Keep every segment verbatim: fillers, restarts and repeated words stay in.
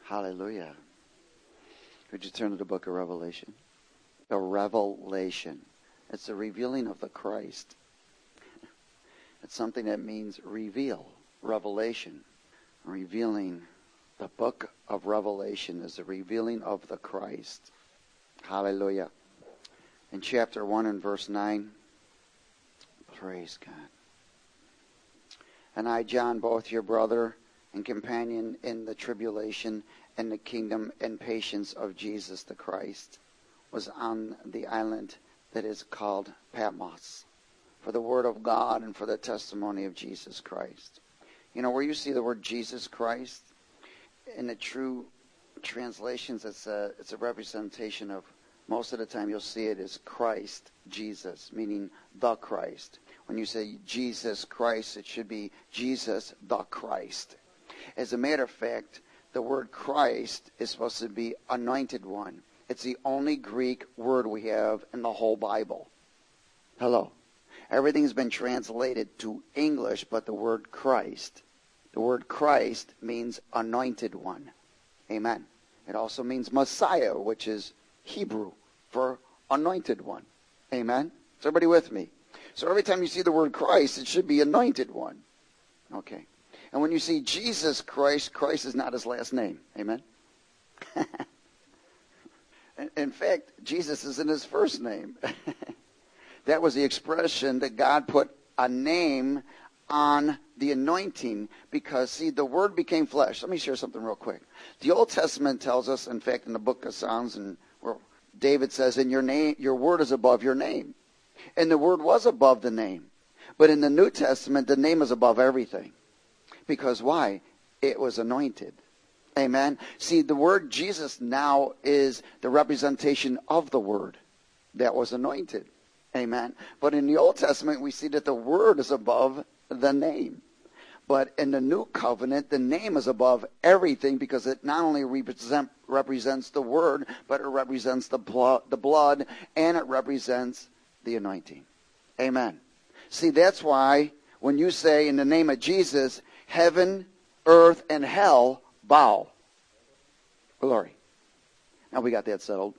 Hallelujah. Would you turn to the book of Revelation? The revelation. It's the revealing of the Christ. It's something that means reveal, revelation. Revealing. The book of Revelation is the revealing of the Christ. Hallelujah. In chapter one and verse nine, praise God. And I, John, both your brother and companion in the tribulation and the kingdom and patience of Jesus the Christ, was on the island that is called Patmos, for the word of God and for the testimony of Jesus Christ. You know, where you see the word Jesus Christ, in the true translations, it's a, it's a representation of, most of the time you'll see it as Christ, Jesus, meaning the Christ. When you say Jesus Christ, it should be Jesus the Christ. As a matter of fact, the word Christ is supposed to be anointed one. It's the only Greek word we have in the whole Bible. Hello. Everything's been translated to English, but the word Christ. The word Christ means anointed one. Amen. It also means Messiah, which is Hebrew for anointed one. Amen. Is everybody with me? So every time you see the word Christ, it should be anointed one. Okay. And when you see Jesus Christ, Christ is not his last name. Amen. In fact, Jesus isn't his first name. That was the expression that God put a name on the anointing because, see, the Word became flesh. Let me share something real quick. The Old Testament tells us, in fact, in the book of Psalms, and where David says, "In your name, your word is above your name," and the Word was above the name. But in the New Testament, the name is above everything, because why? It was anointed. Amen. See, the word Jesus now is the representation of the Word that was anointed. Amen. But in the Old Testament, we see that the Word is above the name. But in the New Covenant, the name is above everything because it not only represent, represents the Word, but it represents the blood, the blood, and it represents the anointing. Amen. See, that's why when you say in the name of Jesus, heaven, earth, and hell bow. Glory. Now we got that settled.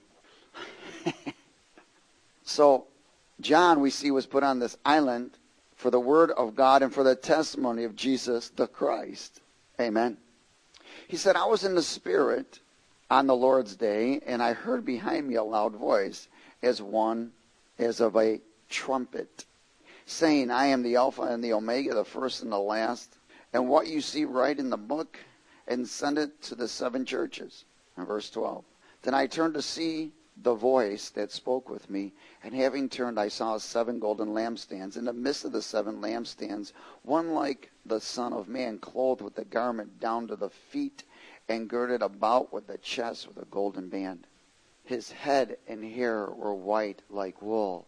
So, John, we see, was put on this island for the word of God and for the testimony of Jesus the Christ. Amen. He said, I was in the Spirit on the Lord's day, and I heard behind me a loud voice, as one, as of a trumpet, saying, I am the Alpha and the Omega, the first and the last. And what you see, write in the book, and send it to the seven churches. In verse twelve. Then I turned to see the voice that spoke with me, and having turned, I saw seven golden lampstands. In the midst of the seven lampstands, one like the Son of Man, clothed with a garment down to the feet, and girded about with the chest with a golden band. His head and hair were white like wool.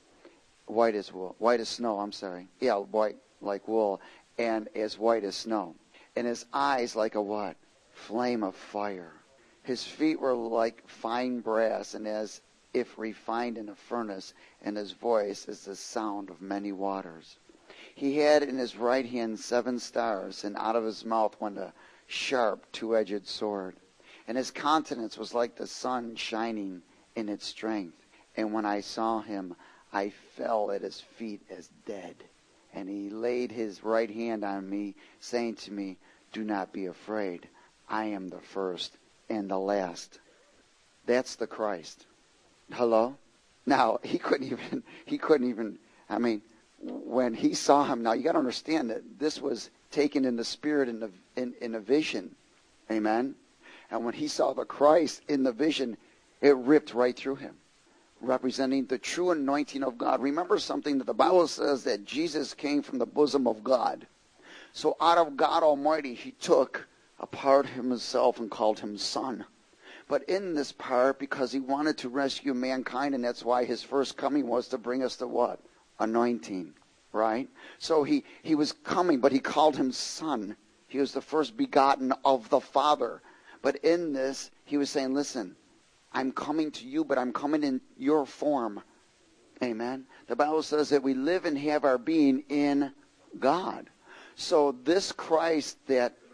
White as wool. White as snow, I'm sorry. Yeah, white like wool, and as white as snow. And his eyes like a what? Flame of fire. His feet were like fine brass, and as if refined in a furnace, and his voice is the sound of many waters. He had in his right hand seven stars, and out of his mouth went a sharp two-edged sword. And his countenance was like the sun shining in its strength. And when I saw him, I fell at his feet as dead. And he laid his right hand on me, saying to me, do not be afraid. I am the first and the last. That's the Christ. Hello? Now, he couldn't even, he couldn't even, I mean, when he saw him, now you got to understand that this was taken in the spirit in, the, in, in a vision. Amen? And when he saw the Christ in the vision, it ripped right through him, representing the true anointing of God. Remember something that the Bible says, that Jesus came from the bosom of God. So out of God Almighty, he took a part of himself and called him Son. But in this part, because he wanted to rescue mankind, and that's why his first coming was to bring us to what? Anointing, right? So he, he was coming, but he called him Son. He was the first begotten of the Father. But in this, he was saying, listen, I'm coming to you, but I'm coming in your form. Amen? The Bible says that we live and have our being in God. So this Christ that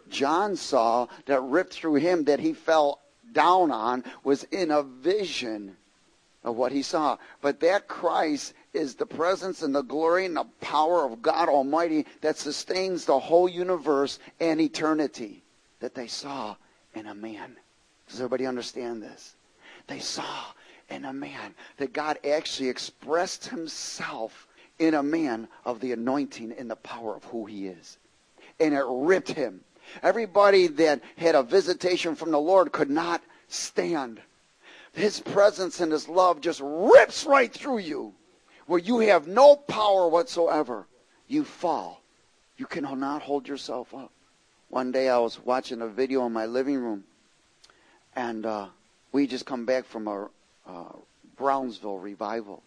John saw that ripped through him, that he fell down on, was in a vision of what he saw. But that Christ is the presence and the glory and the power of God Almighty that sustains the whole universe and eternity that they saw in a man. Does everybody understand this? They saw in a man that God actually expressed himself in a man of the anointing and the power of who he is. And it ripped him. Everybody that had a visitation from the Lord could not stand. His presence and his love just rips right through you, where you have no power whatsoever. You fall. You cannot hold yourself up. One day I was watching a video in my living room, and uh, we just come back from a uh, Brownsville revival.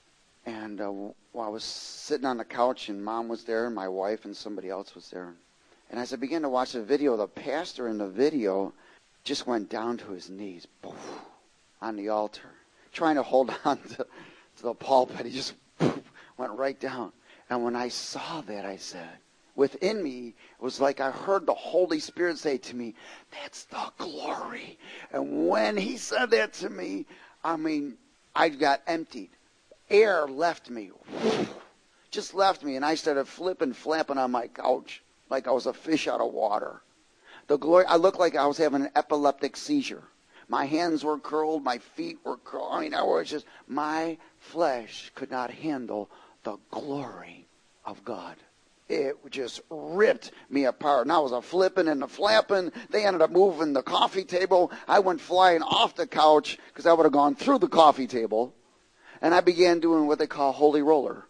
And uh, well, I was sitting on the couch, and Mom was there, and my wife, and somebody else was there. And as I began to watch the video, the pastor in the video just went down to his knees, poof, on the altar, trying to hold on to, to the pulpit. He just poof, went right down. And when I saw that, I said, within me, it was like I heard the Holy Spirit say to me, that's the glory. And when he said that to me, I mean, I got emptied. Air left me. Just left me. And I started flipping, flapping on my couch like I was a fish out of water. The glory, I looked like I was having an epileptic seizure. My hands were curled. My feet were curled. I mean, I was just, my flesh could not handle the glory of God. It just ripped me apart. And I was a flipping and a flapping. They ended up moving the coffee table. I went flying off the couch because I would have gone through the coffee table. And I began doing what they call holy roller.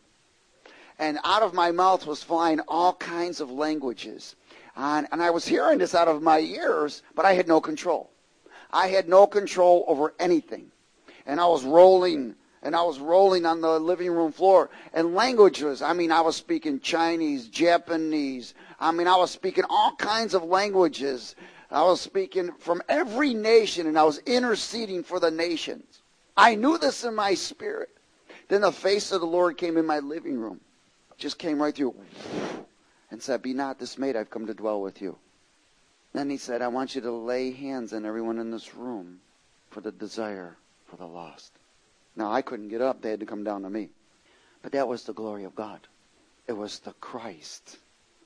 And out of my mouth was flying all kinds of languages. And, and I was hearing this out of my ears, but I had no control. I had no control over anything. And I was rolling, and I was rolling on the living room floor. And languages, I mean, I was speaking Chinese, Japanese. I mean, I was speaking all kinds of languages. I was speaking from every nation, and I was interceding for the nations. I knew this in my spirit. Then the face of the Lord came in my living room. Just came right through and said, be not dismayed, I've come to dwell with you. Then he said, I want you to lay hands on everyone in this room for the desire for the lost. Now, I couldn't get up. They had to come down to me. But that was the glory of God. It was the Christ.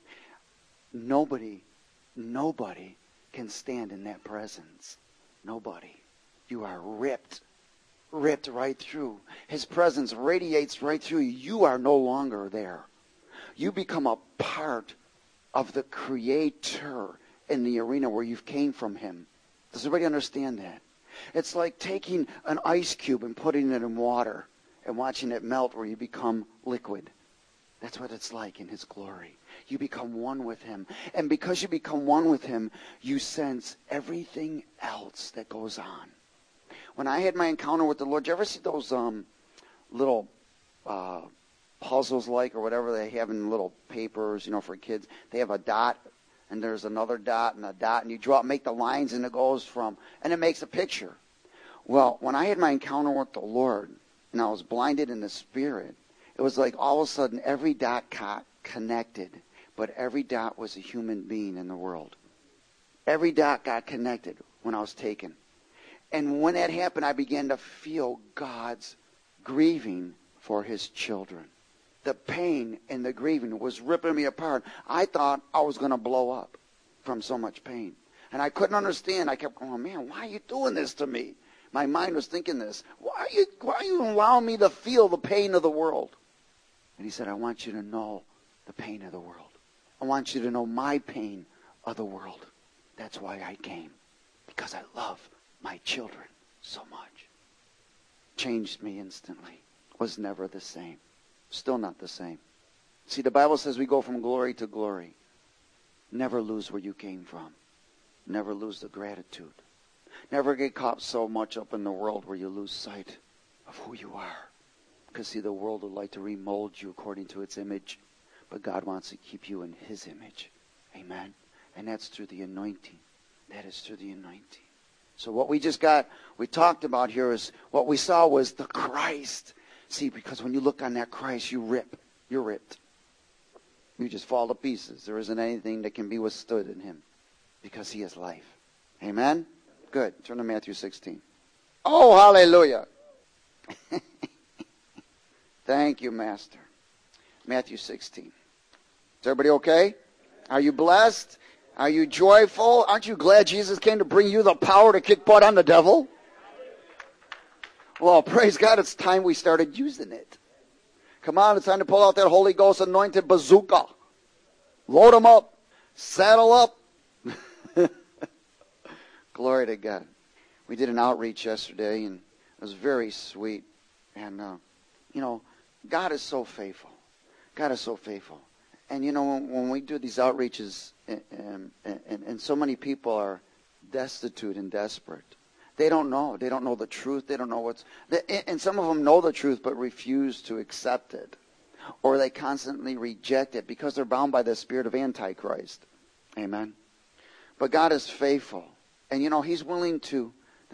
Nobody, nobody can stand in that presence. Nobody. You are ripped. Ripped right through. His presence radiates right through you. You are no longer there. You become a part of the Creator in the arena where you came from him. Does everybody understand that? It's like taking an ice cube and putting it in water and watching it melt where you become liquid. That's what it's like in his glory. You become one with him. And because you become one with him, you sense everything else that goes on. When I had my encounter with the Lord, did you ever see those um, little uh, puzzles like or whatever they have in little papers, you know, for kids? They have a dot, and there's another dot and a dot, and you draw, make the lines, and it goes from, and it makes a picture. Well, when I had my encounter with the Lord, and I was blinded in the Spirit, it was like all of a sudden every dot got connected, but every dot was a human being in the world. Every dot got connected when I was taken. And when that happened, I began to feel God's grieving for his children. The pain and the grieving was ripping me apart. I thought I was going to blow up from so much pain. And I couldn't understand. I kept going, man, why are you doing this to me? My mind was thinking this. Why are you, why are you allowing me to feel the pain of the world? And he said, I want you to know the pain of the world. I want you to know my pain of the world. That's why I came. Because I love my children so much. Changed me instantly. Was never the same. Still not the same. See, the Bible says we go from glory to glory. Never lose where you came from. Never lose the gratitude. Never get caught so much up in the world where you lose sight of who you are. Because, see, the world would like to remold you according to its image. But God wants to keep you in his image. Amen. And that's through the anointing. That is through the anointing. So what we just got, we talked about here is, what we saw was the Christ. See, because when you look on that Christ, you rip. You're ripped. You just fall to pieces. There isn't anything that can be withstood in him. Because he is life. Amen? Good. Turn to Matthew sixteen. Oh, hallelujah. Thank you, Master. Matthew sixteen. Is everybody okay? Are you blessed? Are you joyful? Aren't you glad Jesus came to bring you the power to kick butt on the devil? Well, praise God, it's time we started using it. Come on, it's time to pull out that Holy Ghost anointed bazooka. Load them up. Saddle up. Glory to God. We did an outreach yesterday, and it was very sweet. And, uh, you know, God is so faithful. God is so faithful. And, you know, when, when we do these outreaches, and, and, and so many people are destitute and desperate, they don't know. They don't know the truth. They don't know what's... They, and some of them know the truth but refuse to accept it. Or they constantly reject it because they're bound by the spirit of Antichrist. Amen. But God is faithful. And, you know, he's willing to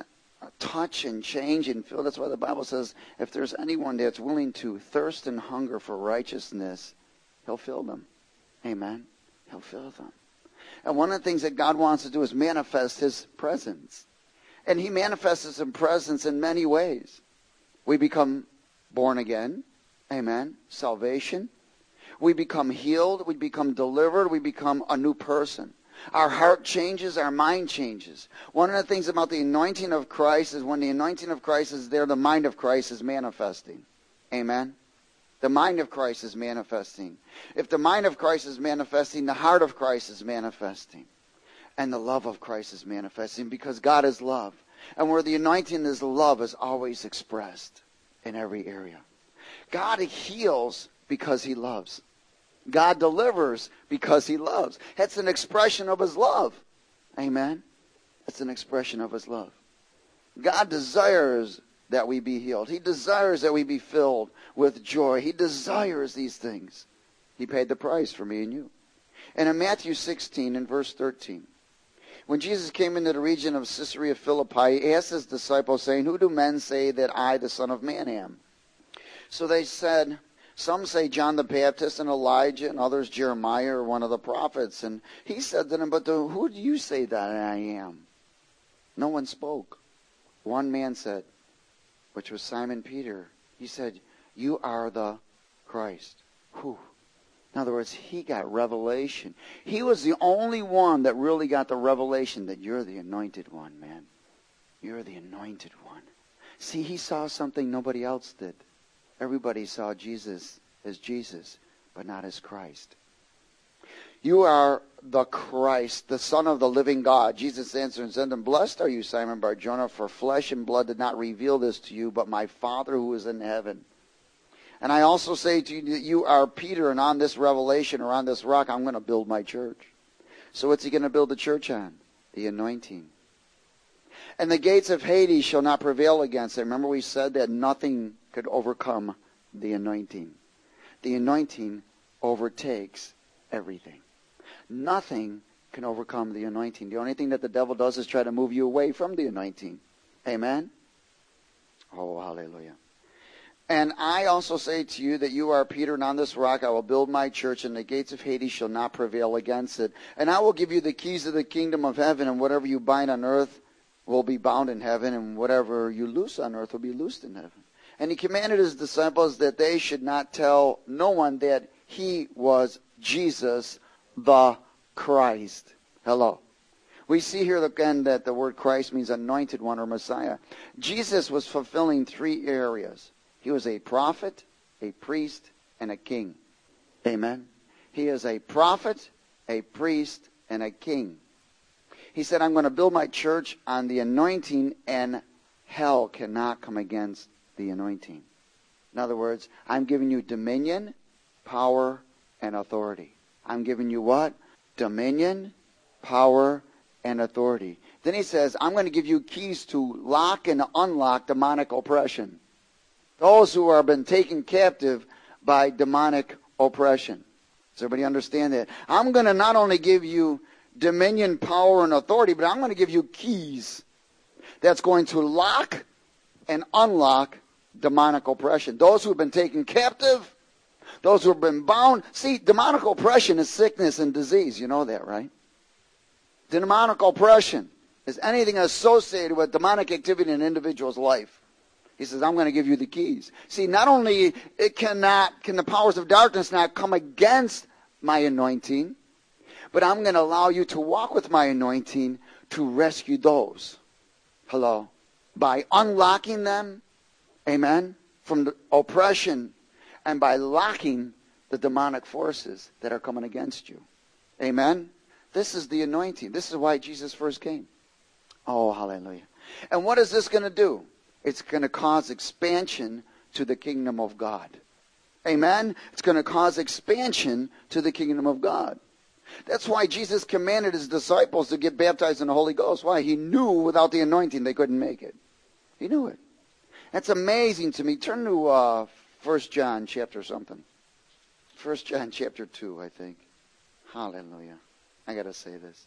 touch and change and fill. That's why the Bible says if there's anyone that's willing to thirst and hunger for righteousness, he'll fill them. Amen. He'll fill them. And one of the things that God wants to do is manifest his presence. And he manifests his presence in many ways. We become born again. Amen. Salvation. We become healed. We become delivered. We become a new person. Our heart changes. Our mind changes. One of the things about the anointing of Christ is when the anointing of Christ is there, the mind of Christ is manifesting. Amen. The mind of Christ is manifesting. If the mind of Christ is manifesting, the heart of Christ is manifesting. And the love of Christ is manifesting because God is love. And where the anointing is, love is always expressed in every area. God heals because he loves. God delivers because he loves. That's an expression of his love. Amen. That's an expression of his love. God desires that we be healed. He desires that we be filled with joy. He desires these things. He paid the price for me and you. And in Matthew sixteen and verse thirteen, when Jesus came into the region of Caesarea Philippi, he asked his disciples, saying, "Who do men say that I, the Son of Man, am?" So they said, some say John the Baptist and Elijah, and others Jeremiah or one of the prophets. And he said to them, "But the, who do you say that I am?" No one spoke. One man said, which was Simon Peter, he said, "You are the Christ." Whew. In other words, he got revelation. He was the only one that really got the revelation that you're the anointed one, man. You're the anointed one. See, he saw something nobody else did. Everybody saw Jesus as Jesus, but not as Christ. "You are the Christ, the Son of the living God." Jesus answered and said to him, "Blessed are you, Simon Bar-Jonah, for flesh and blood did not reveal this to you, but my Father who is in heaven. And I also say to you that you are Peter, and on this revelation or on this rock I'm going to build my church." So what's he going to build the church on? The anointing. "And the gates of Hades shall not prevail against it." Remember we said that nothing could overcome the anointing. The anointing overtakes everything. Nothing can overcome the anointing. The only thing that the devil does is try to move you away from the anointing. Amen? Oh, hallelujah. "And I also say to you that you are Peter, and on this rock I will build my church, and the gates of Hades shall not prevail against it. And I will give you the keys of the kingdom of heaven, and whatever you bind on earth will be bound in heaven, and whatever you loose on earth will be loosed in heaven." And he commanded his disciples that they should not tell no one that he was Jesus the Christ. Hello. We see here again that the word Christ means anointed one or Messiah. Jesus was fulfilling three areas. He was a prophet, a priest, and a king. Amen. He is a prophet, a priest, and a king. He said, "I'm going to build my church on the anointing, and hell cannot come against the anointing." In other words, I'm giving you dominion, power, and authority. I'm giving you what? Dominion, power, and authority. Then he says, I'm going to give you keys to lock and unlock demonic oppression. Those who have been taken captive by demonic oppression. Does everybody understand that? I'm going to not only give you dominion, power, and authority, but I'm going to give you keys that's going to lock and unlock demonic oppression. Those who have been taken captive, those who have been bound. See, demonic oppression is sickness and disease. You know that, right? Demonic oppression is anything associated with demonic activity in an individual's life. He says, I'm going to give you the keys. See, not only it cannot, can the powers of darkness not come against my anointing, but I'm going to allow you to walk with my anointing to rescue those. Hello. By unlocking them, amen, from the oppression, and by locking the demonic forces that are coming against you. Amen. This is the anointing. This is why Jesus first came. Oh, hallelujah. And what is this going to do? It's going to cause expansion to the kingdom of God. Amen. It's going to cause expansion to the kingdom of God. That's why Jesus commanded his disciples to get baptized in the Holy Ghost. Why? He knew without the anointing they couldn't make it. He knew it. That's amazing to me. Turn to uh, First John chapter something. First John chapter two, I think. Hallelujah. I got to say this.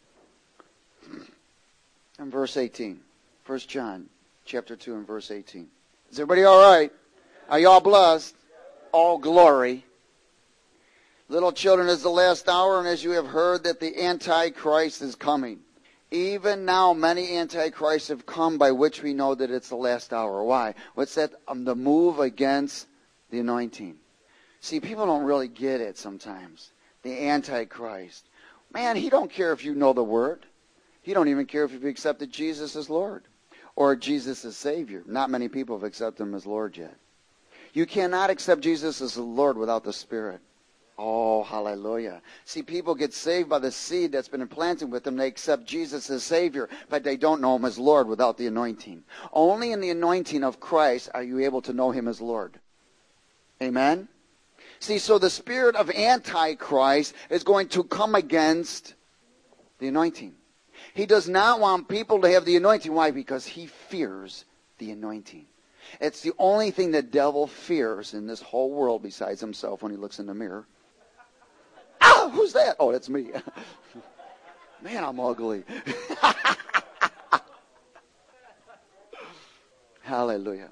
In verse eighteen. First John chapter two and verse eighteen. Is everybody all right? Are you all blessed? All glory. Little children, is the last hour, and as you have heard that the Antichrist is coming. Even now many Antichrists have come, by which we know that it's the last hour. Why? What's that? Um, the move against the anointing. See, people don't really get it sometimes. The Antichrist. Man, he don't care if you know the word. He don't even care if you've accepted Jesus as Lord or Jesus as Savior. Not many people have accepted him as Lord yet. You cannot accept Jesus as the Lord without the Spirit. Oh, hallelujah. See, people get saved by the seed that's been implanted with them. They accept Jesus as Savior, but they don't know him as Lord without the anointing. Only in the anointing of Christ are you able to know him as Lord. Amen? See, so the spirit of Antichrist is going to come against the anointing. He does not want people to have the anointing. Why? Because he fears the anointing. It's the only thing the devil fears in this whole world besides himself when he looks in the mirror. Ah, who's that? Oh, that's me. Man, I'm ugly. Hallelujah.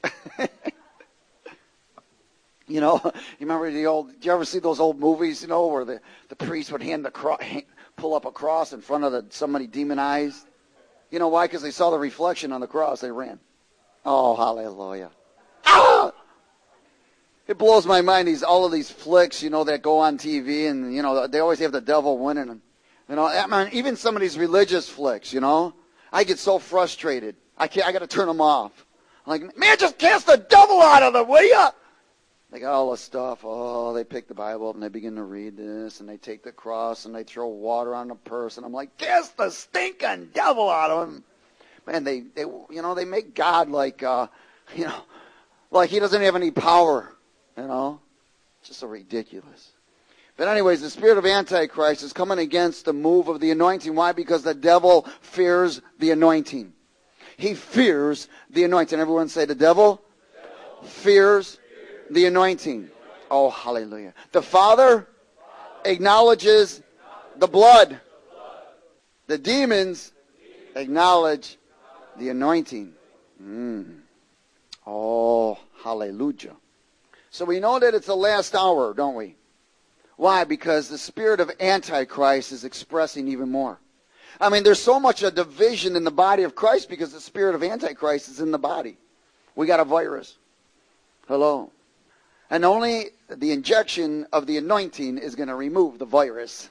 You know, you remember the old, did you ever see those old movies, you know, where the, the priest would hand the cross, pull up a cross in front of the, somebody demonized? You know why? Because they saw the reflection on the cross. They ran. Oh, hallelujah. Ah! It blows my mind, these all of these flicks, you know, that go on T V, and, you know, they always have the devil winning them. You know, I mean, even some of these religious flicks, you know, I get so frustrated. I can't, I got to turn them off. I'm like, man, just cast the devil out of them, will you? They got all the stuff. Oh, they pick the Bible up and they begin to read this, and they take the cross and they throw water on the person. I'm like, cast the stinking devil out of him. Man, they, they, you know, they make God like, uh, you know, like he doesn't have any power, you know. It's just so ridiculous. But anyways, the spirit of Antichrist is coming against the move of the anointing. Why? Because the devil fears the anointing. He fears the anointing. Everyone say, the devil, the devil fears, fears the anointing. Oh, hallelujah. The Father acknowledges the blood. The demons acknowledge the anointing. Mm. Oh, hallelujah. So we know that it's the last hour, don't we? Why? Because the spirit of Antichrist is expressing even more. I mean, there's so much a division in the body of Christ because the spirit of Antichrist is in the body. We got a virus. Hello. And only the injection of the anointing is going to remove the virus.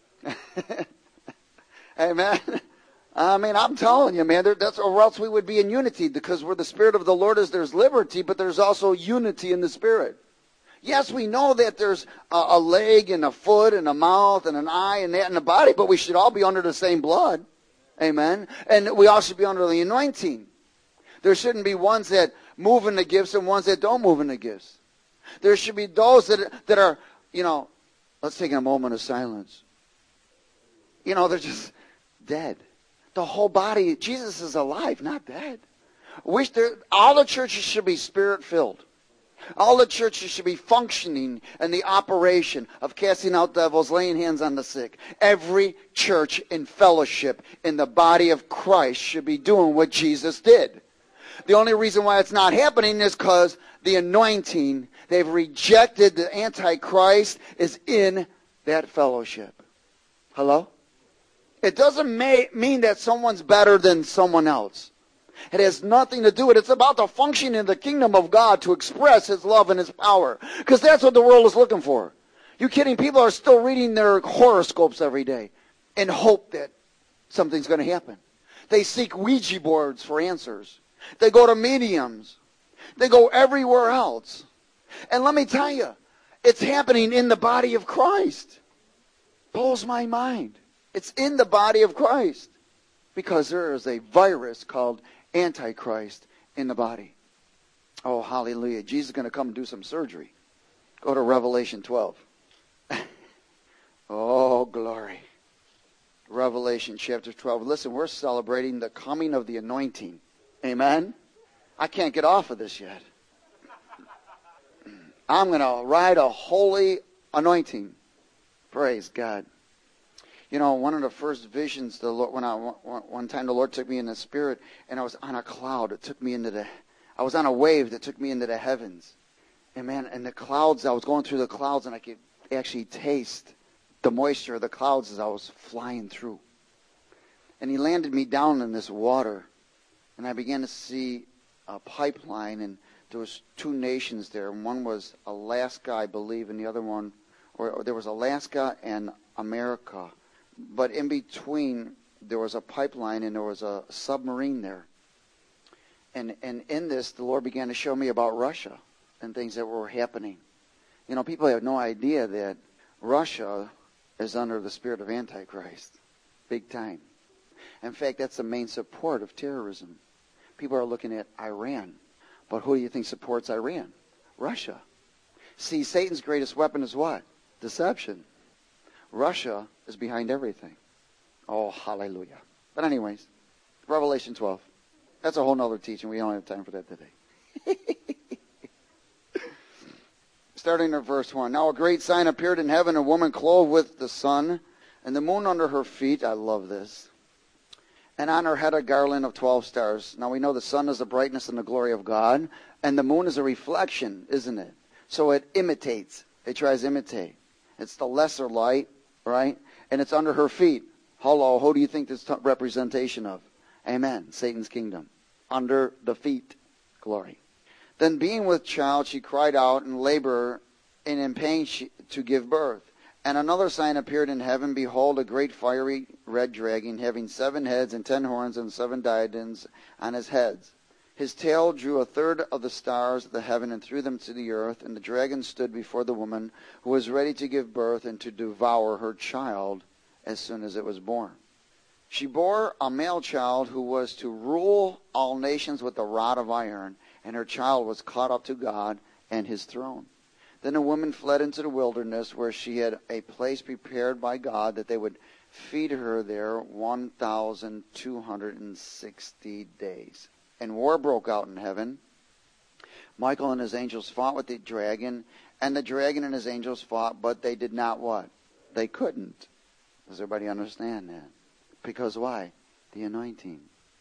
Amen. I mean, I'm telling you, man, that's, or else we would be in unity, because where the Spirit of the Lord is, there's liberty, but there's also unity in the Spirit. Yes, we know that there's a, a leg and a foot and a mouth and an eye and that in the body, but we should all be under the same blood. Amen. And we all should be under the anointing. There shouldn't be ones that move in the gifts and ones that don't move in the gifts. There should be those that, that are, you know, let's take a moment of silence. You know, they're just dead. The whole body, Jesus is alive, not dead. Wish there, all the churches should be spirit-filled. All the churches should be functioning in the operation of casting out devils, laying hands on the sick. Every church in fellowship in the body of Christ should be doing what Jesus did. The only reason why it's not happening is because the anointing, they've rejected the Antichrist, is in that fellowship. Hello? It doesn't may, mean that someone's better than someone else. It has nothing to do with it. It's about the function in the kingdom of God to express His love and His power. Because that's what the world is looking for. You kidding? People are still reading their horoscopes every day in hope that something's going to happen. They seek Ouija boards for answers. They go to mediums. They go everywhere else. And let me tell you, it's happening in the body of Christ. Blows my mind. It's in the body of Christ. Because there is a virus called Antichrist in the body. Oh, hallelujah. Jesus is going to come and do some surgery. Go to Revelation twelve. Oh, glory. Revelation chapter twelve. Listen, we're celebrating the coming of the anointing. Amen? I can't get off of this yet. I'm going to ride a holy anointing. Praise God. You know, one of the first visions, the Lord, when I one time the Lord took me in the spirit, and I was on a cloud. It took me into the, I was on a wave that took me into the heavens. And man, and the clouds, I was going through the clouds, and I could actually taste the moisture of the clouds as I was flying through. And He landed me down in this water, and I began to see a pipeline, and there was two nations there. And one was Alaska, I believe, and the other one, or, or there was Alaska and America. But in between, there was a pipeline, and there was a submarine there. And and in this, the Lord began to show me about Russia and things that were happening. You know, people have no idea that Russia is under the spirit of Antichrist. Big time. In fact, that's the main support of terrorism. People are looking at Iran. But who do you think supports Iran? Russia. See, Satan's greatest weapon is what? Deception. Russia is behind everything. Oh, hallelujah. But anyways, Revelation twelve. That's a whole nother teaching. We don't have time for that today. Starting at verse one. Now a great sign appeared in heaven, a woman clothed with the sun, and the moon under her feet. I love this. And on her head a garland of twelve stars. Now we know the sun is the brightness and the glory of God, and the moon is a reflection, isn't it? So it imitates. It tries to imitate. It's the lesser light, right? And it's under her feet. Hello, who do you think this t- representation of? Amen. Satan's kingdom. Under the feet. Glory. Then being with child, she cried out in labor and in pain she, to give birth. And another sign appeared in heaven. Behold, a great fiery red dragon, having seven heads and ten horns and seven diadems on his heads. His tail drew a third of the stars of the heaven and threw them to the earth. And the dragon stood before the woman, who was ready to give birth and to devour her child as soon as it was born. She bore a male child who was to rule all nations with a rod of iron, and her child was caught up to God and His throne. Then the woman fled into the wilderness, where she had a place prepared by God that they would feed her there one thousand two hundred sixty days. And war broke out in heaven. Michael and his angels fought with the dragon, and the dragon and his angels fought, but they did not what? They couldn't. Does everybody understand that? Because why? The anointing.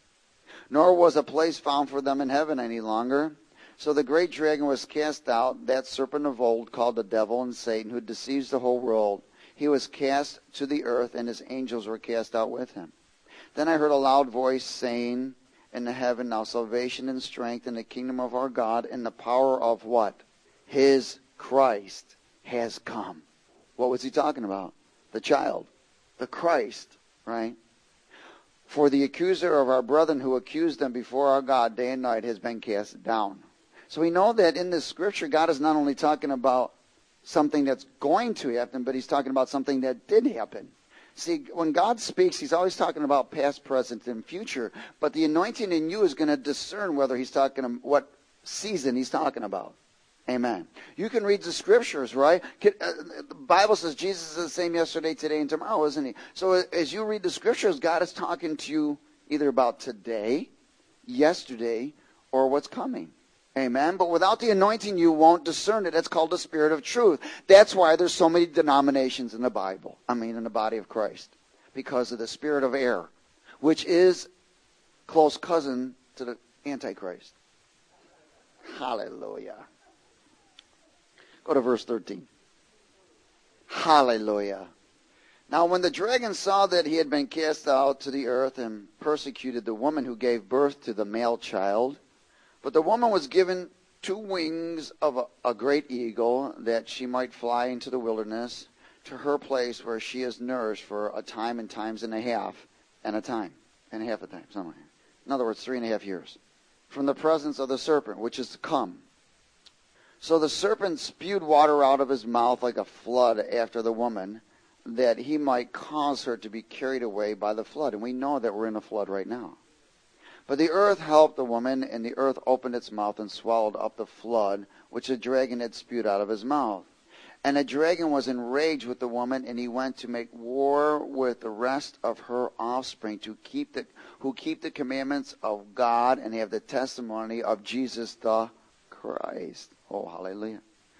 Nor was a place found for them in heaven any longer. So the great dragon was cast out, that serpent of old called the devil and Satan, who deceives the whole world. He was cast to the earth, and his angels were cast out with him. Then I heard a loud voice saying in the heaven, now salvation and strength in the kingdom of our God, and the power of what? His Christ has come. What was he talking about? The child. The Christ, right? For the accuser of our brethren who accused them before our God day and night has been cast down. So we know that in this scripture, God is not only talking about something that's going to happen, but He's talking about something that did happen. See, when God speaks, He's always talking about past, present, and future. But the anointing in you is going to discern whether He's talking about what season He's talking about. Amen. You can read the scriptures, right? The Bible says Jesus is the same yesterday, today, and tomorrow, isn't He? So as you read the scriptures, God is talking to you either about today, yesterday, or what's coming. Amen. But without the anointing, you won't discern it. That's called the Spirit of truth. That's why there's so many denominations in the Bible. I mean, in the body of Christ. Because of the spirit of error, which is close cousin to the Antichrist. Hallelujah. Go to verse thirteen. Hallelujah. Now when the dragon saw that he had been cast out to the earth and persecuted the woman who gave birth to the male child, but the woman was given two wings of a, a great eagle, that she might fly into the wilderness to her place where she is nourished for a time and times and a half, and a time, and a half a time, something like that. In other words, three and a half years, from the presence of the serpent, which is to come. So the serpent spewed water out of his mouth like a flood after the woman, that he might cause her to be carried away by the flood. And we know that we're in a flood right now. But the earth helped the woman, and the earth opened its mouth and swallowed up the flood, which the dragon had spewed out of his mouth. And the dragon was enraged with the woman, and he went to make war with the rest of her offspring, to keep the, who keep the commandments of God and have the testimony of Jesus the Christ. Oh, hallelujah.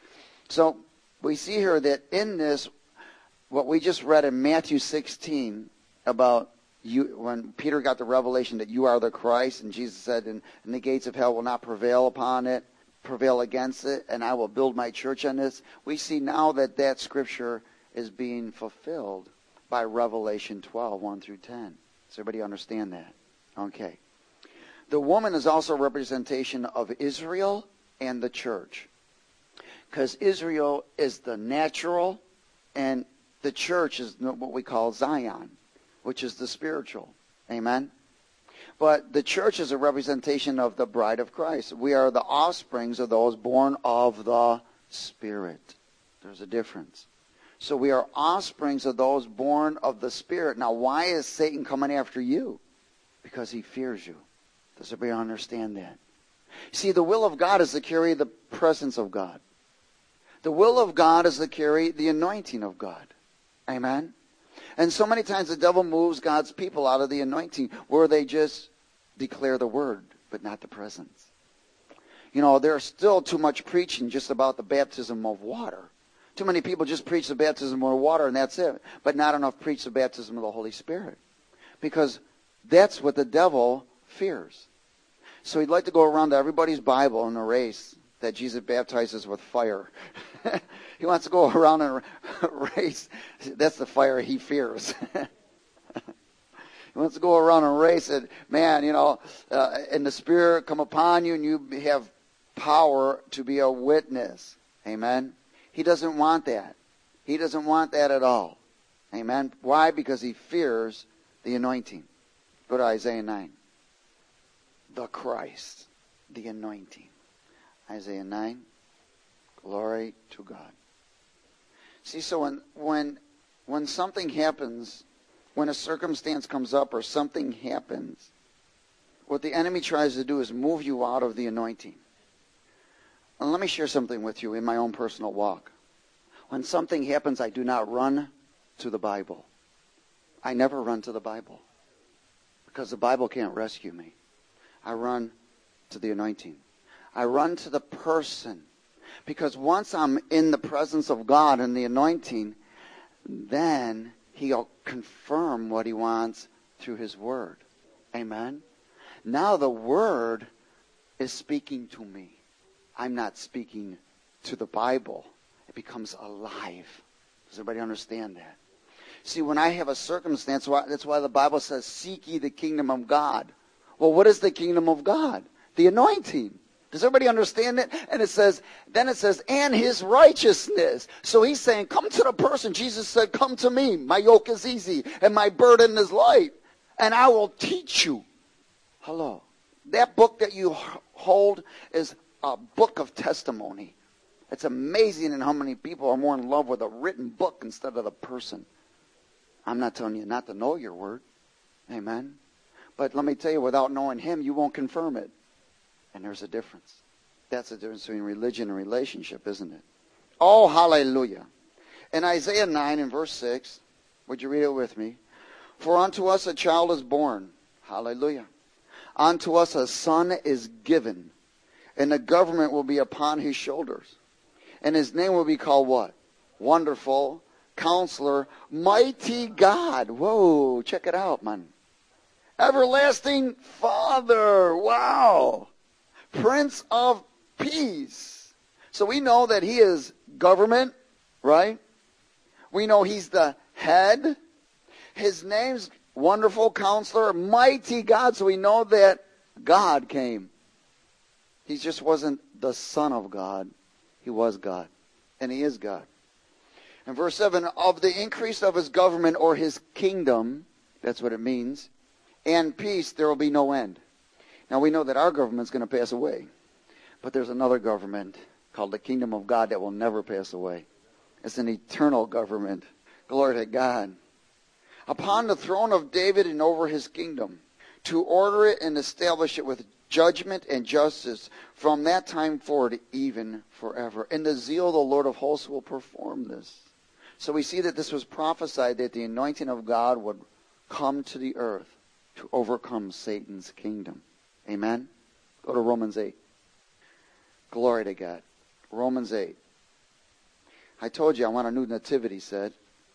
So we see here that in this, what we just read in Matthew sixteen about you, when Peter got the revelation that you are the Christ, and Jesus said, and, and the gates of hell will not prevail upon it, prevail against it, and I will build my church on this. We see now that that scripture is being fulfilled by Revelation twelve, one through ten. Does everybody understand that? Okay. The woman is also a representation of Israel and the church. Because Israel is the natural, and the church is what we call Zion, which is the spiritual. Amen? But the church is a representation of the bride of Christ. We are the offsprings of those born of the Spirit. There's a difference. So we are offsprings of those born of the Spirit. Now, why is Satan coming after you? Because he fears you. Does everybody understand that? See, the will of God is to carry the presence of God. The will of God is to carry the anointing of God. Amen? And so many times the devil moves God's people out of the anointing where they just declare the word, but not the presence. You know, there's still too much preaching just about the baptism of water. Too many people just preach the baptism of water and that's it. But not enough preach the baptism of the Holy Spirit. Because that's what the devil fears. So he'd like to go around to everybody's Bible in a race that Jesus baptizes with fire. He wants to go around and race. That's the fire he fears. He wants to go around and race it. Man, you know, uh, and the Spirit come upon you and you have power to be a witness. Amen? He doesn't want that. He doesn't want that at all. Amen? Why? Because he fears the anointing. Go to Isaiah nine. The Christ, the anointing. Isaiah nine. Glory to God. See, so when when when something happens, when a circumstance comes up or something happens, what the enemy tries to do is move you out of the anointing. And let me share something with you in my own personal walk. When something happens, I do not run to the Bible. I never run to the Bible. Because the Bible can't rescue me. I run to the anointing. I run to the person. Because once I'm in the presence of God and the anointing, then he'll confirm what he wants through his word. Amen? Now the word is speaking to me. I'm not speaking to the Bible. It becomes alive. Does everybody understand that? See, when I have a circumstance, that's why the Bible says, seek ye the kingdom of God. Well, what is the kingdom of God? The anointing. Does everybody understand that? And it says, then it says, and his righteousness. So he's saying, come to the person. Jesus said, come to me. My yoke is easy and my burden is light. And I will teach you. Hello. That book that you hold is a book of testimony. It's amazing in how many people are more in love with a written book instead of the person. I'm not telling you not to know your word. Amen. But let me tell you, without knowing him, you won't confirm it. And there's a difference. That's the difference between religion and relationship, isn't it? Oh, hallelujah. In Isaiah nine and verse six, would you read it with me? For unto us a child is born. Hallelujah. Unto us a son is given. And the government will be upon his shoulders. And his name will be called what? Wonderful, Counselor, Mighty God. Whoa, check it out, man. Everlasting Father. Wow. Prince of Peace. So we know that he is government, right? We know he's the head. His name's Wonderful Counselor, Mighty God. So we know that God came. He just wasn't the Son of God. He was God. And he is God. And verse seven, of the increase of his government or his kingdom, that's what it means, and peace there will be no end. Now we know that our government's going to pass away. But there's another government called the kingdom of God that will never pass away. It's an eternal government. Glory to God. Upon the throne of David and over his kingdom, to order it and establish it with judgment and justice from that time forward, even forever. And the zeal of the Lord of hosts will perform this. So we see that this was prophesied that the anointing of God would come to the earth to overcome Satan's kingdom. Amen? Go to Romans eight. Glory to God. Romans eight. I told you I want a new nativity set.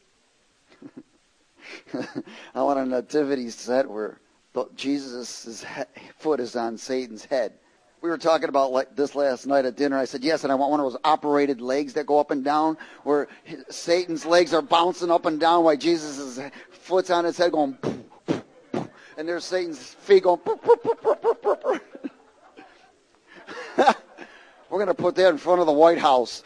I want a nativity set where Jesus' foot is on Satan's head. We were talking about like this last night at dinner. I said, yes, and I want one of those operated legs that go up and down where Satan's legs are bouncing up and down while Jesus' foot's on his head going, poof, poof, poof, and there's Satan's feet going, poof, poof, poof, poof, poof, poof, poof. We're going to put that in front of the White House.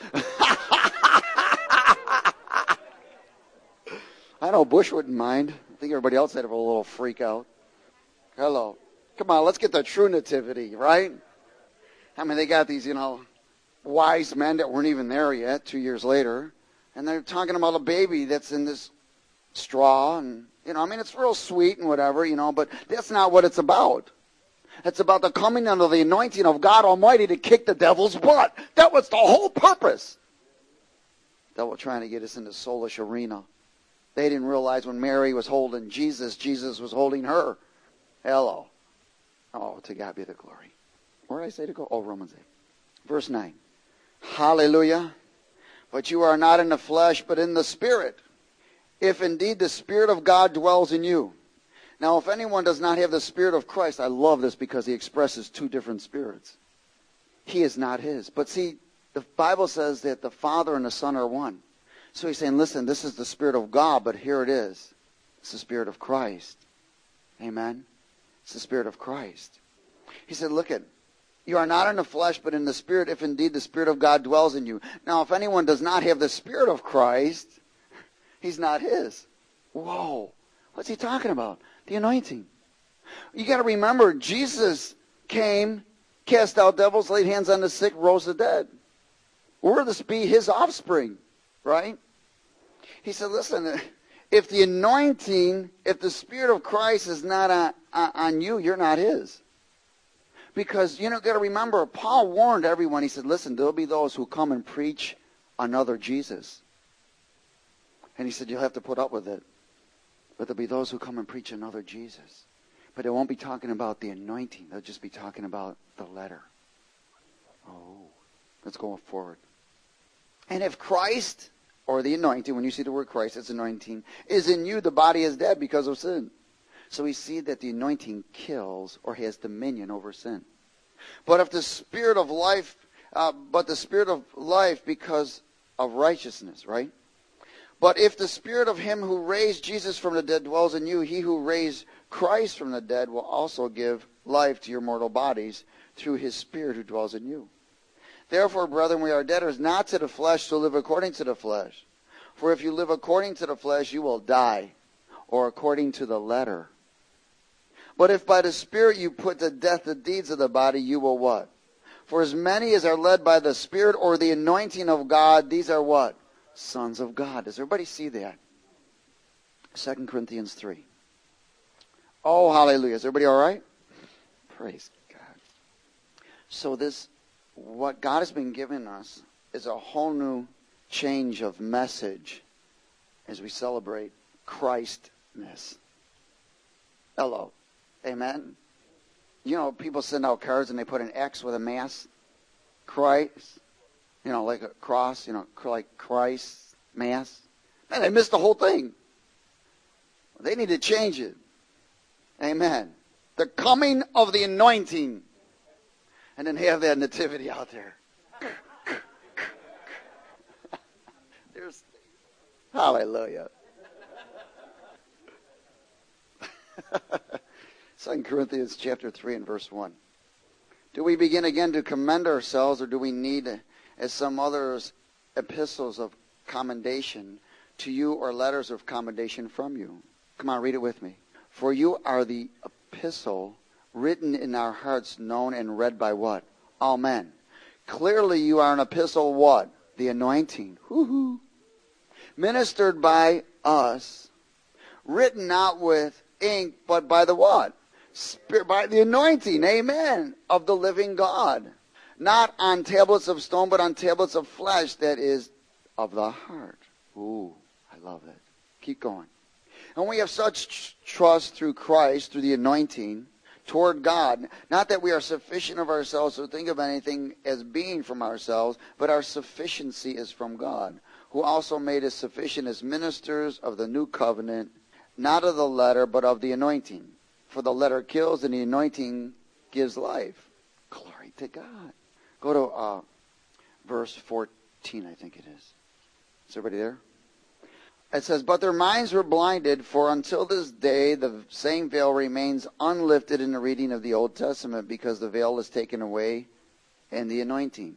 I know Bush wouldn't mind. I think everybody else had a little freak out. Hello. Come on, let's get the true nativity, right? I mean, they got these, you know, wise men that weren't even there yet, two years later. And they're talking about a baby that's in this straw. And, you know, I mean, it's real sweet and whatever, you know, but that's not what it's about. It's about the coming under the anointing of God Almighty to kick the devil's butt. That was the whole purpose. Devil trying to get us into soulish arena. They didn't realize when Mary was holding Jesus, Jesus was holding her. Hello. Oh, to God be the glory. Where did I say to go? Oh, Romans eight. Verse nine. Hallelujah. But you are not in the flesh, but in the Spirit. If indeed the Spirit of God dwells in you. Now, if anyone does not have the Spirit of Christ, I love this because he expresses two different spirits. He is not his. But see, the Bible says that the Father and the Son are one. So he's saying, listen, this is the Spirit of God, but here it is. It's the Spirit of Christ. Amen? It's the Spirit of Christ. He said, look at, you are not in the flesh, but in the Spirit, if indeed the Spirit of God dwells in you. Now, if anyone does not have the Spirit of Christ, he's not his. Whoa. What's he talking about? The anointing. You got to remember, Jesus came, cast out devils, laid hands on the sick, rose the dead. We're to be his offspring, right? He said, listen, if the anointing, if the Spirit of Christ is not on, on you, you're not his. Because, you know, got to remember, Paul warned everyone. He said, listen, there'll be those who come and preach another Jesus. And he said, you'll have to put up with it. But there'll be those who come and preach another Jesus. But they won't be talking about the anointing. They'll just be talking about the letter. Oh, let's go forward. And if Christ, or the anointing, when you see the word Christ, it's anointing, is in you, the body is dead because of sin. So we see that the anointing kills or has dominion over sin. But if the Spirit of life, uh, but the Spirit of life because of righteousness, right? But if the Spirit of him who raised Jesus from the dead dwells in you, he who raised Christ from the dead will also give life to your mortal bodies through his Spirit who dwells in you. Therefore, brethren, we are debtors not to the flesh to live according to the flesh. For if you live according to the flesh, you will die, or according to the letter. But if by the Spirit you put to death the deeds of the body, you will what? For as many as are led by the Spirit or the anointing of God, these are what? Sons of God. Does everybody see that? Second Corinthians three. Oh, hallelujah. Is everybody all right? Praise God. So this, what God has been giving us is a whole new change of message as we celebrate Christmas. Hello. Amen. You know, people send out cards and they put an X with a mass. Christ. You know, like a cross, you know, like Christ, mass. Man, they missed the whole thing. They need to change it. Amen. The coming of the anointing. And then have that nativity out there. There's, hallelujah. Second Corinthians chapter three and verse one. Do we begin again to commend ourselves, or do we need, as some others, epistles of commendation to you or letters of commendation from you? Come on, read it with me. For you are the epistle written in our hearts, known and read by what? All men. Clearly you are an epistle what? The anointing. Woo-hoo. Ministered by us, written not with ink, but by the what? Spirit, by the anointing, amen, of the living God. Not on tablets of stone, but on tablets of flesh, that is of the heart. Ooh, I love it. Keep going. And we have such trust through Christ, through the anointing, toward God. Not that we are sufficient of ourselves to think of anything as being from ourselves, but our sufficiency is from God, who also made us sufficient as ministers of the new covenant, not of the letter, but of the anointing. For the letter kills, and the anointing gives life. Glory to God. Go to uh, verse fourteen, I think it is. Is everybody there? It says, but their minds were blinded, for until this day the same veil remains unlifted in the reading of the Old Testament, because the veil is taken away and the anointing.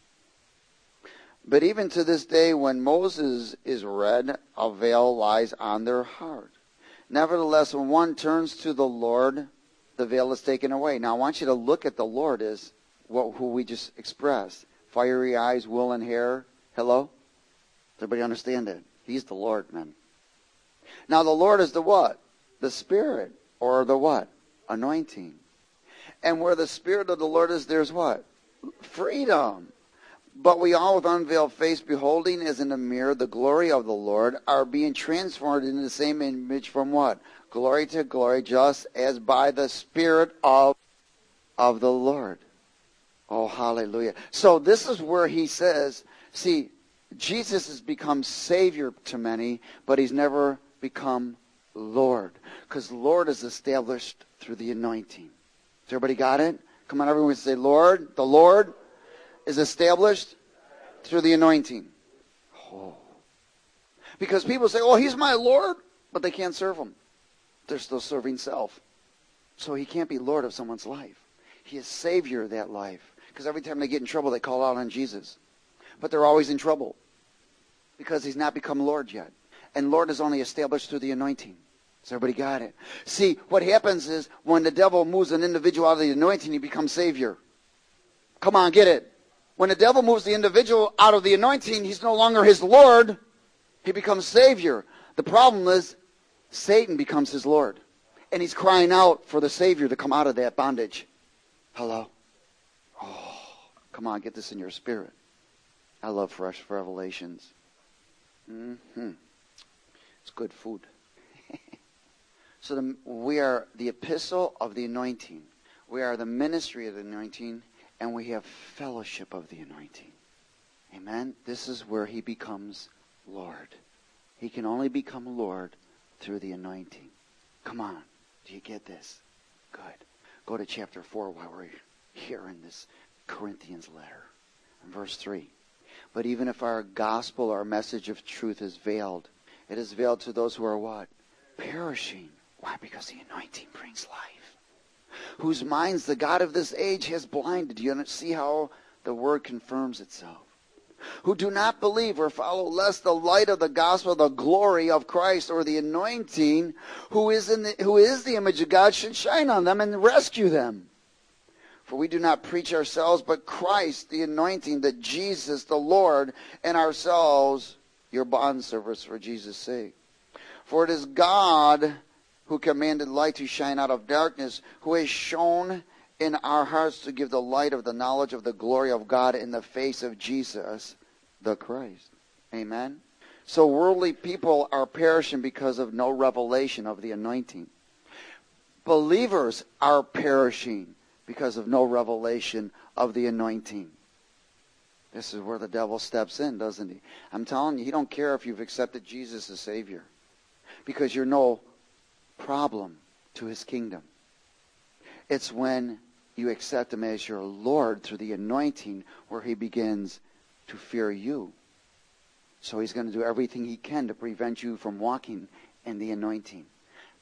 But even to this day, when Moses is read, a veil lies on their heart. Nevertheless, when one turns to the Lord, the veil is taken away. Now, I want you to look at the Lord as what, who we just expressed. Fiery eyes, wool and hair. Hello? Does everybody understand that? He's the Lord, man. Now, the Lord is the what? The Spirit. Or the what? Anointing. And where the Spirit of the Lord is, there's what? Freedom. But we all with unveiled face, beholding as in a mirror the glory of the Lord, are being transformed into the same image from what? Glory to glory, just as by the Spirit of, of the Lord. Oh, hallelujah. So this is where he says, see, Jesus has become Savior to many, but he's never become Lord. Because Lord is established through the anointing. Has everybody got it? Come on, everyone say, Lord, the Lord is established through the anointing. Oh. Because people say, oh, he's my Lord, but they can't serve him. They're still serving self. So he can't be Lord of someone's life. He is Savior of that life. Because every time they get in trouble, they call out on Jesus. But they're always in trouble. Because he's not become Lord yet. And Lord is only established through the anointing. So everybody got it? See, what happens is when the devil moves an individual out of the anointing, he becomes Savior. Come on, get it. When the devil moves the individual out of the anointing, he's no longer his Lord. He becomes Savior. The problem is Satan becomes his Lord. And he's crying out for the Savior to come out of that bondage. Hello? Oh, come on, get this in your spirit. I love fresh revelations. Mm-hmm. It's good food. So the, we are the epistle of the anointing. We are the ministry of the anointing. And we have fellowship of the anointing. Amen? This is where he becomes Lord. He can only become Lord through the anointing. Come on. Do you get this? Good. Go to chapter four while we're here in this Corinthians letter. In verse three. But even if our gospel, our message of truth is veiled, it is veiled to those who are what? Perishing. Why? Because the anointing brings life. Whose minds the God of this age has blinded. Do you see how the word confirms itself? Who do not believe or follow, lest the light of the gospel, the glory of Christ, or the anointing, who is in the, who is the image of God, should shine on them and rescue them. For we do not preach ourselves, but Christ, the anointing, that Jesus, the Lord, and ourselves, your bondservants for Jesus' sake. For it is God who commanded light to shine out of darkness, who has shone in our hearts to give the light of the knowledge of the glory of God in the face of Jesus, the Christ. Amen? So worldly people are perishing because of no revelation of the anointing. Believers are perishing because of no revelation of the anointing. This is where the devil steps in, doesn't he? I'm telling you, he don't care if you've accepted Jesus as Savior. Because you're no problem to his kingdom. It's when you accept him as your Lord through the anointing where he begins to fear you. So he's going to do everything he can to prevent you from walking in the anointing.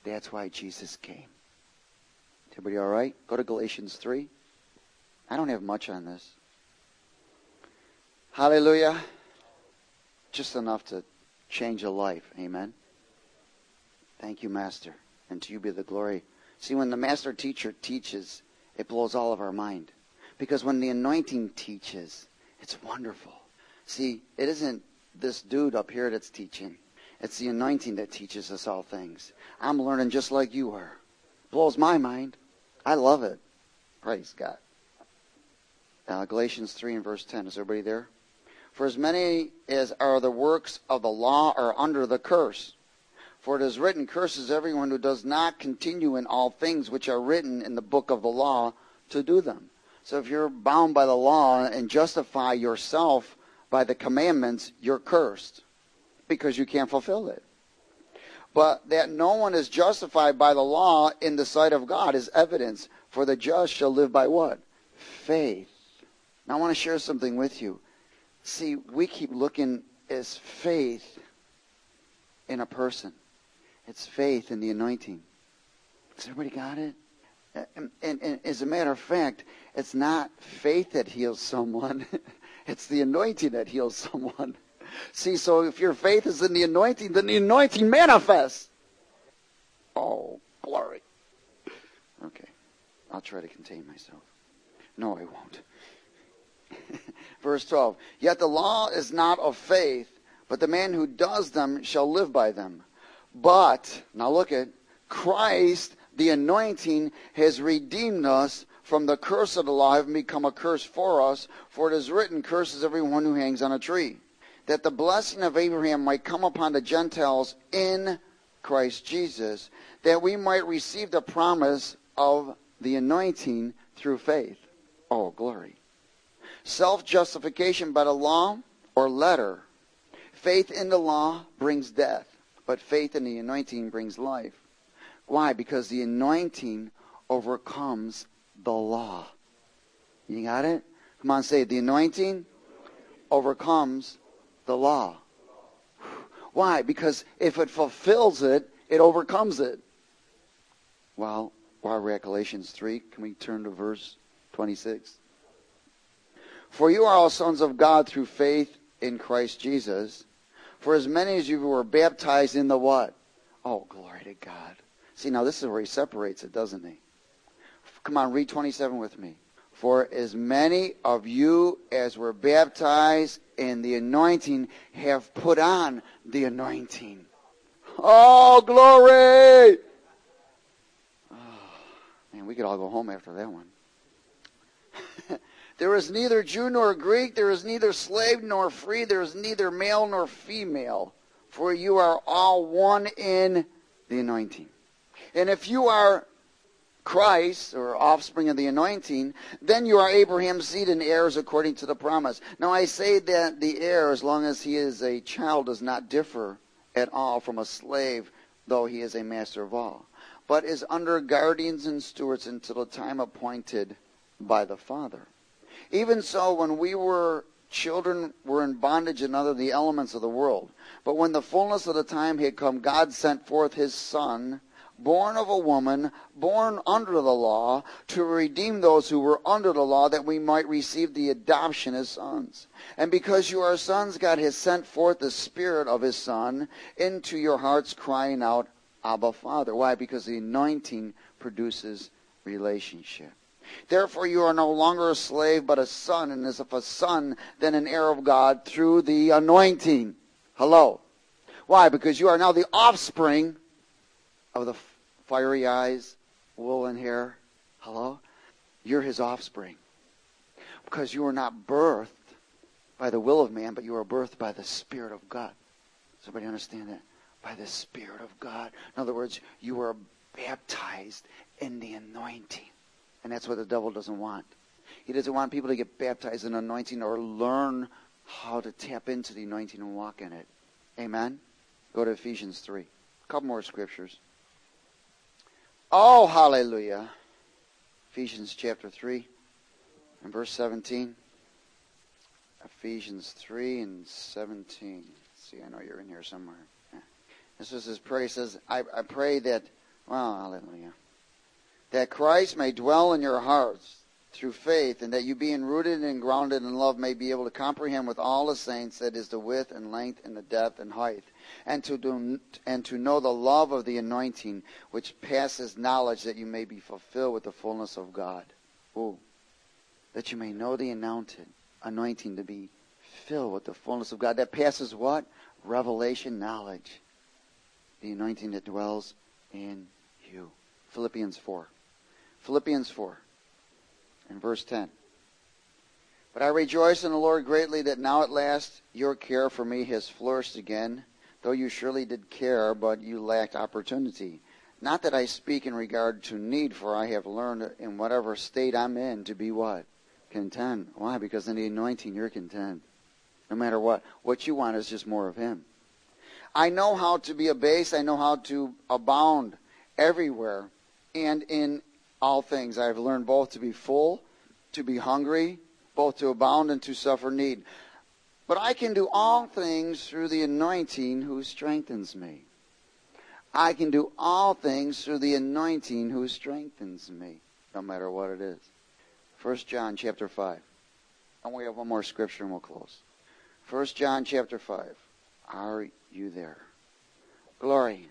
That's why Jesus came. Everybody all right? Go to Galatians three. I don't have much on this. Hallelujah. Just enough to change a life. Amen. Thank you, Master. And to you be the glory. See, when the Master Teacher teaches, it blows all of our mind. Because when the anointing teaches, it's wonderful. See, it isn't this dude up here that's teaching. It's the anointing that teaches us all things. I'm learning just like you are. Blows my mind. I love it. Praise God. Uh, Galatians three and verse ten. Is everybody there? For as many as are the works of the law are under the curse. For it is written, curses everyone who does not continue in all things which are written in the book of the law to do them. So if you're bound by the law and justify yourself by the commandments, you're cursed because you can't fulfill it. But that no one is justified by the law in the sight of God is evidence. For the just shall live by what? Faith. Now I want to share something with you. See, we keep looking as faith in a person. It's faith in the anointing. Has everybody got it? And, and, and as a matter of fact, it's not faith that heals someone. It's the anointing that heals someone. See, so if your faith is in the anointing, then the anointing manifests. Oh, glory. Okay. I'll try to contain myself. No, I won't. Verse twelve. Yet the law is not of faith, but the man who does them shall live by them. But, now look at, Christ, the anointing, has redeemed us from the curse of the law, having become a curse for us. For it is written, curses everyone who hangs on a tree. That the blessing of Abraham might come upon the Gentiles in Christ Jesus, that we might receive the promise of the anointing through faith. Oh, glory. Self-justification by the law or letter. Faith in the law brings death, but faith in the anointing brings life. Why? Because the anointing overcomes the law. You got it? Come on, say it. The anointing overcomes the law. Why? Because if it fulfills it, it overcomes it. Well, while we're at Galatians three, can we turn to verse twenty-six? For you are all sons of God through faith in Christ Jesus. For as many as you were baptized in the what? Oh, glory to God. See, now this is where he separates it, doesn't he? Come on, read twenty-seven with me. For as many of you as were baptized in the anointing have put on the anointing. Oh, glory! Oh, man, we could all go home after that one. There is neither Jew nor Greek, there is neither slave nor free, there is neither male nor female, for you are all one in the anointing. And if you are Christ, or offspring of the anointing, then you are Abraham's seed and heirs according to the promise. Now I say that the heir, as long as he is a child, does not differ at all from a slave, though he is a master of all, but is under guardians and stewards until the time appointed by the Father. Even so, when we were children, were in bondage and under the elements of the world. But when the fullness of the time had come, God sent forth his Son, born of a woman, born under the law, to redeem those who were under the law, that we might receive the adoption as sons. And because you are sons, God has sent forth the Spirit of his Son into your hearts, crying out, Abba, Father. Why? Because the anointing produces relationship. Therefore you are no longer a slave, but a son, and as if a son, then an heir of God through the anointing. Hello. Why? Because you are now the offspring of the fiery eyes, wool and hair. Hello? You're his offspring. Because you are not birthed by the will of man, but you are birthed by the Spirit of God. Does everybody understand that? By the Spirit of God. In other words, you are baptized in the anointing. And that's what the devil doesn't want. He doesn't want people to get baptized in anointing or learn how to tap into the anointing and walk in it. Amen? Go to Ephesians three. A couple more scriptures. Oh, hallelujah. Ephesians chapter three and verse seventeen. Ephesians three and seventeen. Let's see, I know you're in here somewhere. This is his prayer. He says, I, I pray that Well, hallelujah. That Christ may dwell in your hearts through faith, and that you being rooted and grounded in love may be able to comprehend with all the saints that is the width and length and the depth and height, and to do, and to know the love of the anointing which passes knowledge, that you may be fulfilled with the fullness of God. Ooh. That you may know the anointed, anointing to be filled with the fullness of God. That passes what? Revelation knowledge. The anointing that dwells in you. Philippians four. Philippians four. In verse ten. But I rejoice in the Lord greatly that now at last your care for me has flourished again, though you surely did care, but you lacked opportunity. Not that I speak in regard to need, for I have learned in whatever state I'm in to be what? Content. Why? Because in the anointing you're content. No matter what. What you want is just more of Him. I know how to be abased. I know how to abound everywhere and in all things. I have learned both to be full, to be hungry, both to abound and to suffer need. But I can do all things through the anointing who strengthens me. I can do all things through the anointing who strengthens me, no matter what it is. First John chapter five. And we have one more scripture and we'll close. First John chapter five. Are you there? Glory.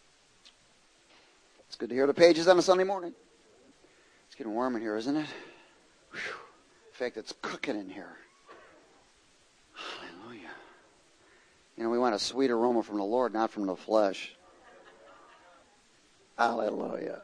It's good to hear the pages on a Sunday morning. It's getting warm in here, isn't it? Whew. In fact, it's cooking in here. Hallelujah. You know, we want a sweet aroma from the Lord, not from the flesh. Hallelujah.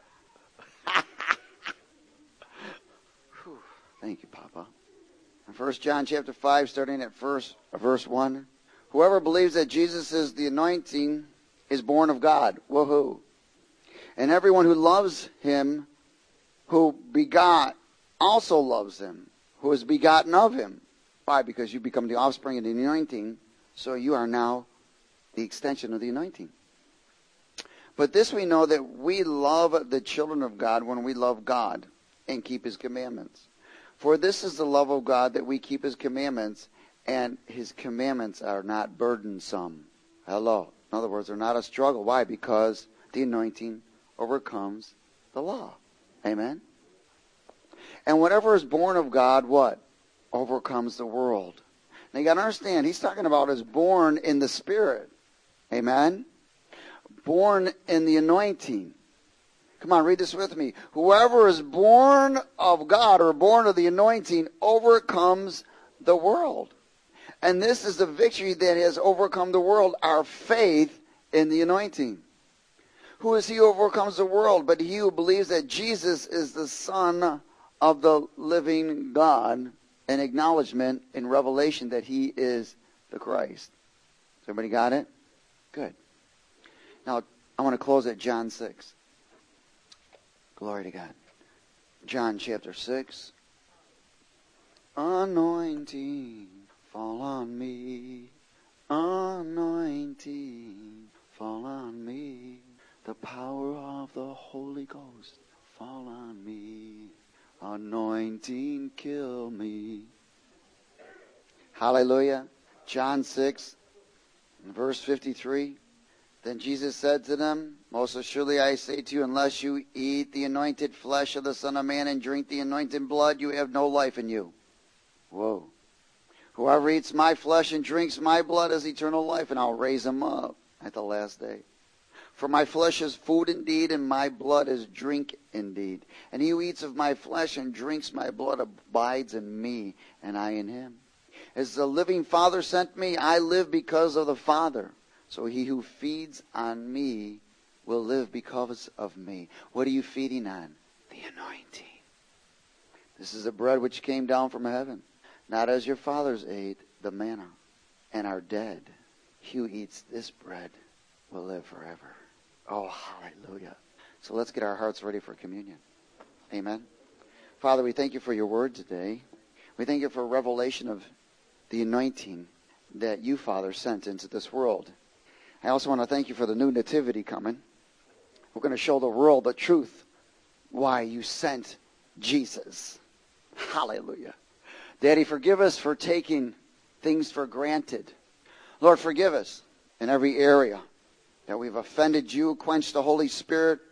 Thank you, Papa. In First John chapter five, starting at first, verse one. Whoever believes that Jesus is the anointing is born of God. Woohoo. And everyone who loves him, who begot, also loves him, who is begotten of him. Why? Because you become the offspring of the anointing, so you are now the extension of the anointing. But this we know, that we love the children of God when we love God and keep His commandments. For this is the love of God, that we keep His commandments, and His commandments are not burdensome. Hello. In other words, they're not a struggle. Why? Because the anointing overcomes the law. Amen? And whatever is born of God, what? Overcomes the world. Now you got to understand, he's talking about is born in the Spirit. Amen? Born in the anointing. Come on, read this with me. Whoever is born of God, or born of the anointing, overcomes the world. And this is the victory that has overcome the world, our faith in the anointing. Who is he who overcomes the world but he who believes that Jesus is the Son of the living God, an acknowledgement in Revelation that He is the Christ. Has everybody got it? Good. Now, I want to close at John six. Glory to God. John chapter six. Anointing, fall on me. Anointing, fall on me. The power of the Holy Ghost, fall on me. Anointing, kill me. Hallelujah. John six, verse fifty-three. Then Jesus said to them, most assuredly I say to you, unless you eat the anointed flesh of the Son of Man and drink the anointed blood, you have no life in you. Whoa. Whoever eats my flesh and drinks my blood has eternal life, and I'll raise him up at the last day. For my flesh is food indeed, and my blood is drink indeed. And he who eats of my flesh and drinks my blood abides in me, and I in him. As the living Father sent me, I live because of the Father. So he who feeds on me will live because of me. What are you feeding on? The anointing. This is the bread which came down from heaven, not as your fathers ate the manna and are dead. He who eats this bread will live forever. Oh, hallelujah. So let's get our hearts ready for communion. Amen. Father, we thank you for your word today. We thank you for a revelation of the anointing that you, Father, sent into this world. I also want to thank you for the new nativity coming. We're going to show the world the truth why you sent Jesus. Hallelujah. Daddy, forgive us for taking things for granted. Lord, forgive us in every area that we've offended you, quenched the Holy Spirit.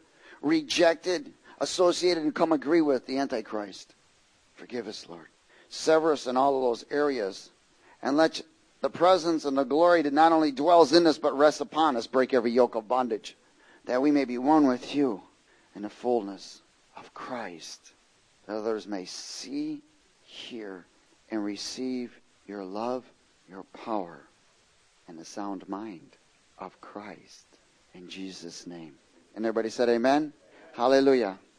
rejected, associated, and come agree with the Antichrist. Forgive us, Lord. Sever us in all of those areas. And let the presence and the glory that not only dwells in us but rests upon us break every yoke of bondage, that we may be one with you in the fullness of Christ, that others may see, hear, and receive your love, your power, and the sound mind of Christ. In Jesus' name. And everybody said amen? Hallelujah.